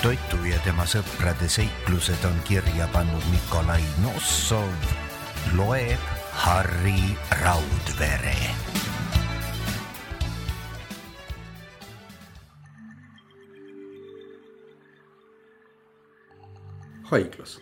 Toitu ja tema sõprade seiklused on kirja pannud Nikolai Nossov, loeb Harri Raudvere. Haiglas.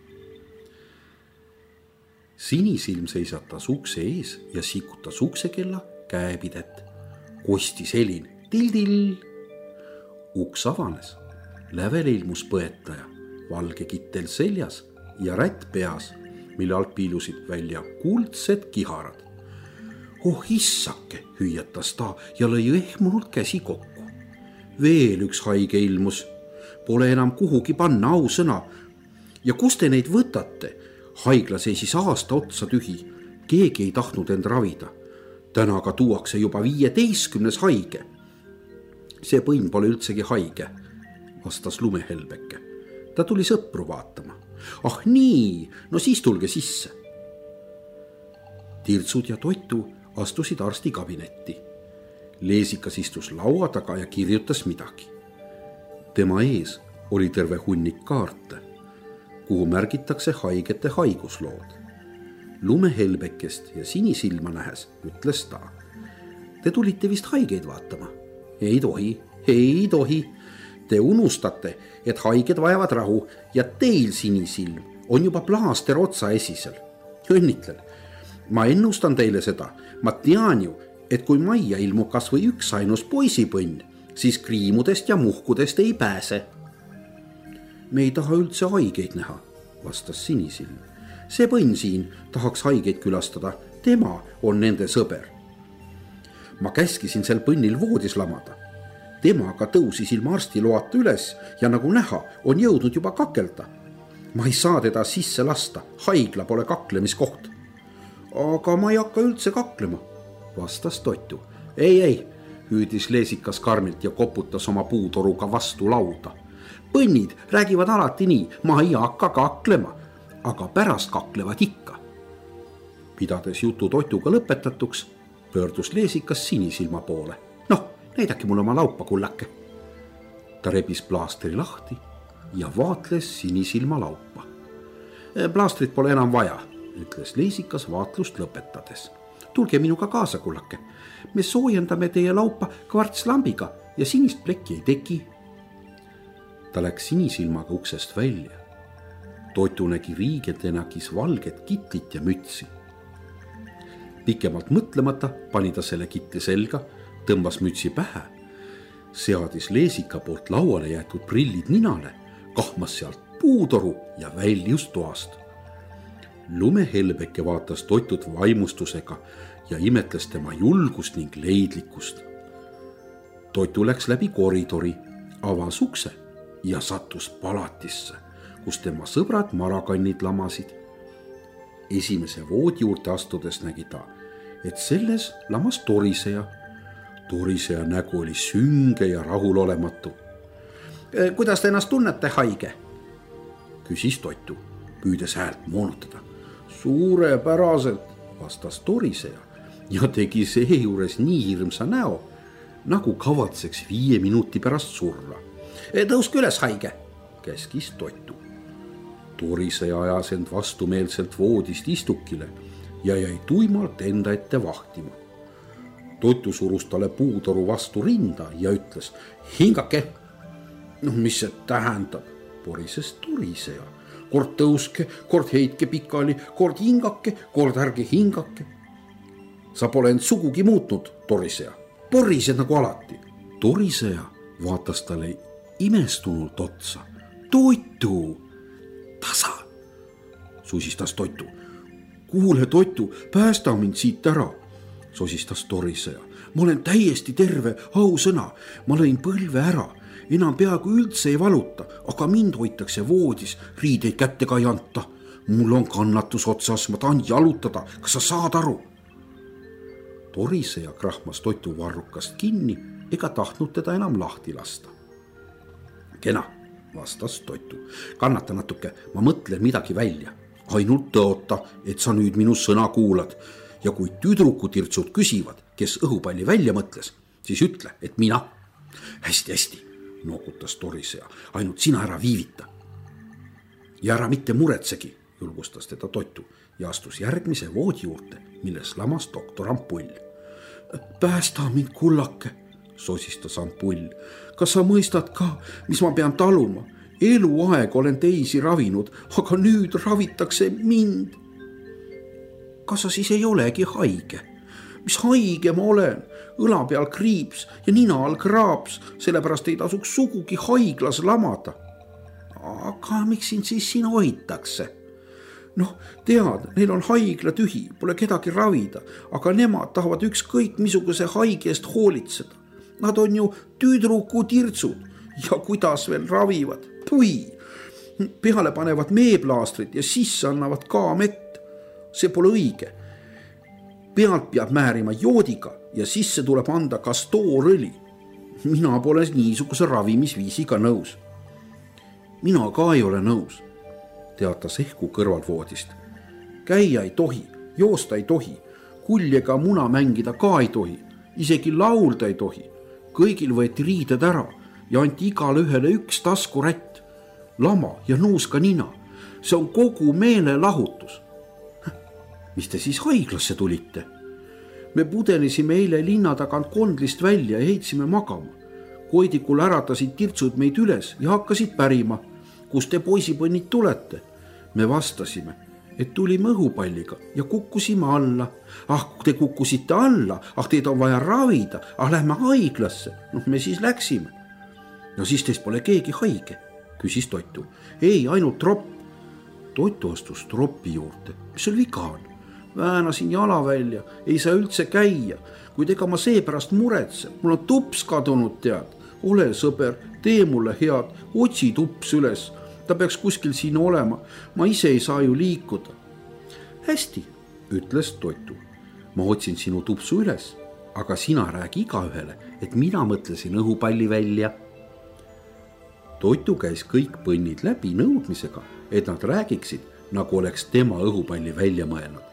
Sinisilm seisatas ukse ees ja sikutas uksekella käepidet. Kostis helin, till-till. Uks avanes. Lävele ilmus põetaja, valge kittel seljas ja rätt peas, mille alt piilusid välja kuldsed kiharad. Oh issake, hüüatas ta ja lõi ehmunult käsi kokku. Veel üks haige ilmus. Pole enam kuhugi panna, ausõna. Ja kus te neid võtate? Haigla seisis aasta otsa tühi. Keegi ei tahtnud end ravida. Tänaga tuuakse juba 15 haige. See põnn pole üldsegi haige, vastas Lumehelbeke. Ta tuli sõpru vaatama. Ah nii, no siis tulge sisse. Tirtsud ja Toitu astusid arsti kabinetti. Leesikas istus laua taga ja kirjutas midagi. Tema ees oli terve hunnik kaarte, kuhu märgitakse haigete haiguslood. Lumehelbekest ja Sinisilma nähes ütles ta. Te tulite vist haigeid vaatama? Ei tohi. Te unustate, et haiged vajavad rahu ja teil, Sinisilm, on juba plaaster otsa esisel. Õnnitlen. Ma ennustan teile seda. Ma tean ju, et kui majja ilmub kas või üks ainus poisipõnn, siis kriimudest ja muhkudest ei pääse. Me ei taha üldse haigeid näha, vastas Sinisilm. See põnn siin tahaks haigeid külastada. Tema on nende sõber. Ma käskisin sel põnnil voodis lamada. Temaga tõusis ilma arsti loata üles ja nagu näha, on jõudnud juba kakelda. Ma ei saa teda sisse lasta. Haigla pole kaklemiskoht. Aga ma ei hakka üldse kaklema, vastas Toitu. Ei, hüüdis Leesikas karmilt ja koputas oma puutoruga vastu lauda. Põnnid räägivad alati nii, ma ei hakka kaklema, aga pärast kaklevad ikka. Pidades jutu Toituga lõpetatuks, pöördus Leesikas Sinisilma poole. Noh, näidake mulle oma laupa, kullake. Ta rebis plaastri lahti ja vaatles Sinisilma laupa. Plaastrit pole enam vaja, ütles Leesikas vaatlust lõpetades. Tulge minuga kaasa, kullake. Me soojendame teie laupa kvartslambiga ja sinist plekki ei teki. Ta läks Sinisilmaga uksest välja. Toitu nägi riigentenakis valget kitlit ja mütsi. Pikemalt mõtlemata pani ta selle kitli selga, tõmbas mütsi pähe, seadis Leesika poolt lauale jäetud prillid ninale, kahmas sealt puutoru ja väljus toast. Lumehelbeke vaatas Toitut vaimustusega ja imetles tema julgust ning leidlikkust. Toitu läks läbi koridori, avas ukse ja sattus palatisse, kus tema sõbrad marakannid lamasid. Esimese voodi juurde astudes nägi ta, et selles lamas Toriseja. Toriseja nägu oli sünge ja rahulolematu. Kuidas te ennast tunnete, haige? Küsis Toitu, püüdes häält moonutada. Suurepäraselt, vastas Toriseja ja tegi seejuures nii hirmsa näo, nagu kavatseks 5 minuti pärast surra. Tõuske üles, haige, käskis Toitu. Toriseja ajas end vastumeelselt voodist istukile ja jäi tuimalt enda ette vahtima. Toitu surus talle puutoru vastu rinda ja ütles, hingake. No mis see tähendab, porises Toriseja. Kord tõuske, kord heitke pikali, kord hingake, kord ärge hingake. Sa pole end sugugi muutnud, Toriseja. Porised nagu alati. Toriseja vaatas talle imestunult otsa. Toitu! Tasa! Susistas Toitu. Kuule, Toitu, päästa mind siit ära, sosistas Toriseja. Ma olen täiesti terve, ausõna. Ma lõin põlve ära. Enam peaaegu üldse ei valuta, aga mind hoitakse voodis, riideid kättega ei anta. Mul on kannatus otsas, ma tahan jalutada. Kas sa saad aru? Toriseja krahmas Toitu varrukast kinni ega tahtnud teda enam lahti lasta. Kena, vastas Toitu. Kannata natuke, ma mõtlen midagi välja. Ainult tõota, et sa nüüd minu sõna kuulad. Ja kui tüdrukutirtsud küsivad, kes õhupalli välja mõtles, siis ütle, et mina. Hästi, noogutas toriseja, ainult sina ära viivita. Ja ära mitte muretsegi, julgustas teda Toitu ja astus järgmise voodi juurde, milles lamas doktor Ampull. Päästa mind, kullake, sosistas Ampull. Kas sa mõistad ka, mis ma pean taluma? Eluaeg olen teisi ravinud, aga nüüd ravitakse mind. Kas sa siis ei olegi haige? Mis haige ma olen? Õla peal kriips ja nina all kraaps, sellepärast ei tasuks sugugi haiglas lamada. Aga miks sind siis siin hoitakse? Noh, tead, neil on haigla tühi, pole kedagi ravida, aga nemad tahavad ükskõik missuguse haige eest hoolitseda. Nad on ju tüdrukutirtsud ja kuidas veel ravivad? Pui! Peale panevad meeplaastrit ja sisse annavad ka mett. See pole õige. Pealt peab määrima joodiga ja sisse tuleb anda kastoorõli. Mina pole niisuguse ravimisviisiga nõus. Mina ka ei ole nõus, teatas ehku kõrvalvoodist. Käia ei tohi, joosta ei tohi, kuljega muna mängida ka ei tohi, isegi laulda ei tohi. Kõigil võeti riided ära ja anti igale ühele üks taskurätt, lama ja nuuska nina. See on kogu meelelahutus. Mis te siis haiglasse tulite? Me pudelisime eile linna tagant kondlist välja ja heitsime magama. Koidikul äratasid tirtsud meid üles ja hakkasid pärima, kus te poisipõnnid tulete. Me vastasime, et tulime õhupalliga ja kukkusime alla. Te kukkusite alla, teid on vaja ravida, lähme haiglasse. Me siis läksime. No siis teist pole keegi haige, küsis Toitu. Ei, ainult tropp. Toitu astus troppi juurde. Mis sul viga on? Väänasin jala välja, ei saa üldse käia, kuid ega ma seepärast muretse. Mul on tups kadunud, tead. Ole sõber, tee mulle head, otsi tups üles. Ta peaks kuskil siin olema, ma ise ei saa ju liikuda. Hästi, ütles Toitu. Ma otsin sinu tupsu üles, aga sina räägi igaühele, et mina mõtlesin õhupalli välja. Toitu käis kõik põnnid läbi nõudmisega, et nad räägiksid, nagu oleks tema õhupalli välja mõelnud.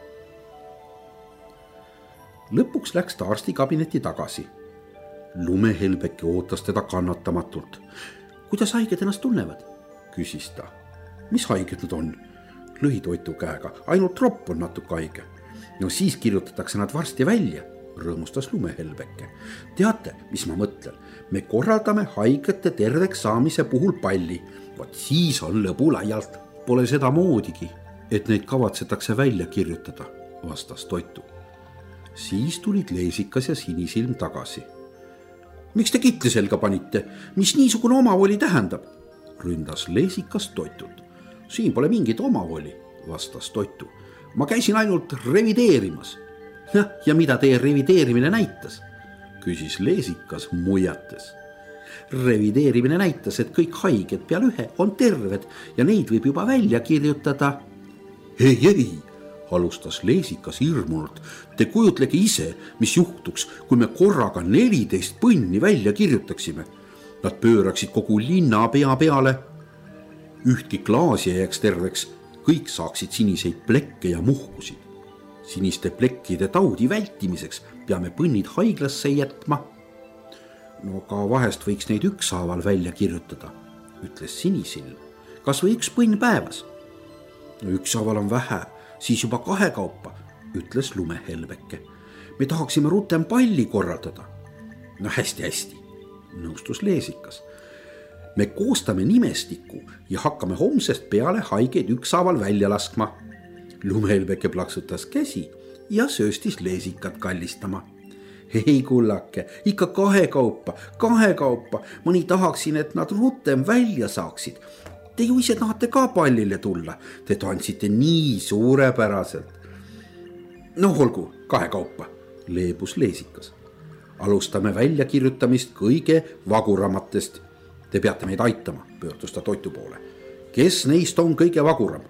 Lõpuks läks ta arstikabineti tagasi. Lumehelbeke ootas teda kannatamatult. Kuidas haiged ennast tunnevad? Küsis ta. Mis haiged nad on? Lõi Toitu käega, ainult tropp on natuke haige. No siis kirjutatakse nad varsti välja, rõõmustas Lumehelbeke. Teate, mis ma mõtlen? Me korraldame haigete terveks saamise puhul palli. Vaat siis on lõbu laialt. Pole seda moodigi, et neid kavatsetakse välja kirjutada, vastas Toitu. Siis tulid Leesikas ja Sinisilm tagasi. Miks te kitli selga panite? Mis niisugune omavoli tähendab? Ründas Leesikas Toitut. Siin pole mingit omavoli, vastas Toitu. Ma käisin ainult revideerimas. Ja mida teie revideerimine näitas? Küsis Leesikas muiates. Revideerimine näitas, et kõik haiged peale ühe on terved ja neid võib juba välja kirjutada. Ei, alustas Leesikas hirmunult. Te kujutlege ise, mis juhtuks, kui me korraga 14 põnni välja kirjutaksime. Nad pööraksid kogu linna pea peale. Ühtki klaasi jääks terveks, kõik saaksid siniseid plekke ja muhkusid. Siniste plekkide taudi vältimiseks peame põnnid haiglasse jätma. No ka vahest võiks neid ükshaaval välja kirjutada, ütles Sinisilm. Kas või üks põnn päevas? No ükshaaval on vähe, siis juba 2 kaupa, ütles Lumehelbeke. Me tahaksime rutem palli korraldada. No hästi, nõustus Leesikas. Me koostame nimestiku ja hakkame homsest peale haigeid ükshaaval välja laskma. Lumehelbeke plaksutas käsi ja sööstis Leesikat kallistama. Ei kullake, ikka 2 kaupa. Ma nii tahaksin, et nad rutem välja saaksid. Te ju ise tahate ka pallile tulla. Te tantsite nii suurepäraselt. No olgu, 2 kaupa, leebus Leesikas. Alustame väljakirjutamist kõige vaguramatest. Te peate meid aitama, pöördus ta Toitu poole. Kes neist on kõige vaguram?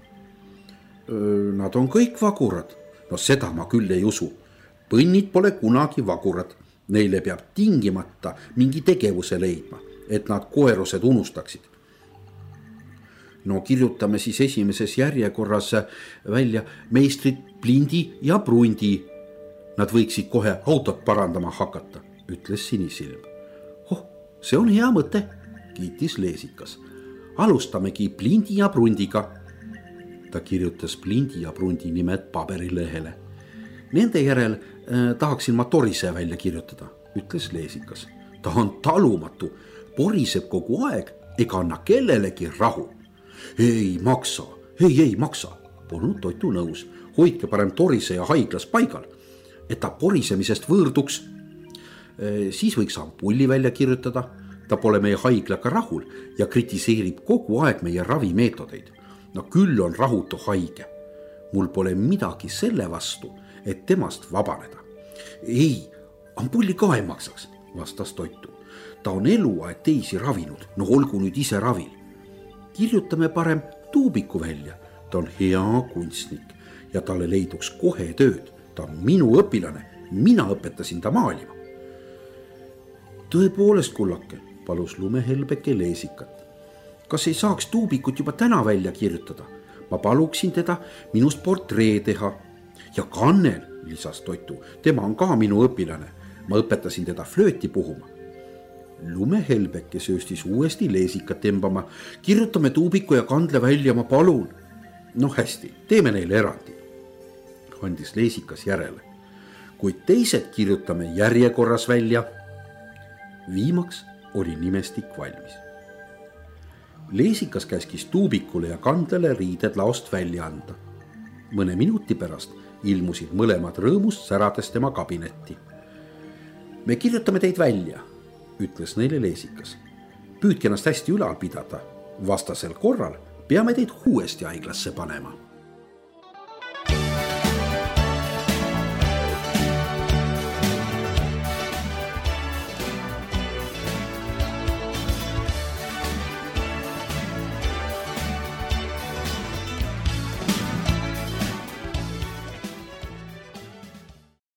Nad on kõik vagurad. No seda ma küll ei usu. Põnnid pole kunagi vagurad. Neile peab tingimata mingi tegevuse leidma, et nad koerused unustaksid. No kirjutame siis esimeses järjekorras välja meistrid Plindi ja Prundi. Nad võiksid kohe autot parandama hakata, ütles Sinisilm. see on hea mõte, kiitis Leesikas. Alustamegi Plindi ja Prundiga. Ta kirjutas Plindi ja Prundi nimed paberilehele. Nende järel tahaksin ma Torise välja kirjutada, ütles Leesikas. Ta on talumatu, poriseb kogu aeg ega anna kellelegi rahu. Ei maksa, polnud Toitu nõus. Hoidke parem Torise ja haiglas paigal, et ta porisemisest võõrduks. Siis võiks ampulli välja kirjutada. Ta pole meie haiglaga rahul ja kritiseerib kogu aeg meie ravimeetodeid. No küll on rahutu haige. Mul pole midagi selle vastu, et temast vabaneda. Ei, ampulli ka ei maksaks, vastas Toitu. Ta on eluaeg teisi ravinud, no olgu nüüd ise ravil. Kirjutame parem Tuubiku välja. Ta on hea kunstnik ja talle leiduks kohe tööd. Ta on minu õpilane, mina õpetasin ta maalima. Tõepoolest, kullake, palus Lumehelbeke Leesikat. Kas ei saaks Tuubikut juba täna välja kirjutada? Ma paluksin teda minust portree teha. Ja Kannel, lisas Toitu, tema on ka minu õpilane. Ma õpetasin teda flööti puhuma. Lumehelbeke sööstis uuesti Leesikat tembama. Kirjutame Tuubiku ja Kandle välja, ma palun. No hästi, teeme neile erandi, andis Leesikas järele. Kuid teised kirjutame järjekorras välja. Viimaks oli nimestik valmis. Leesikas käskis Tuubikule ja Kandlele riided laost välja anda. Mõne minuti pärast ilmusid mõlemad rõõmust särades tema kabinetti. Me kirjutame teid välja, ütles neile Leesikas. Püüdke ennast hästi ülal pidada, vastasel korral peame teid uuesti haiglasse panema.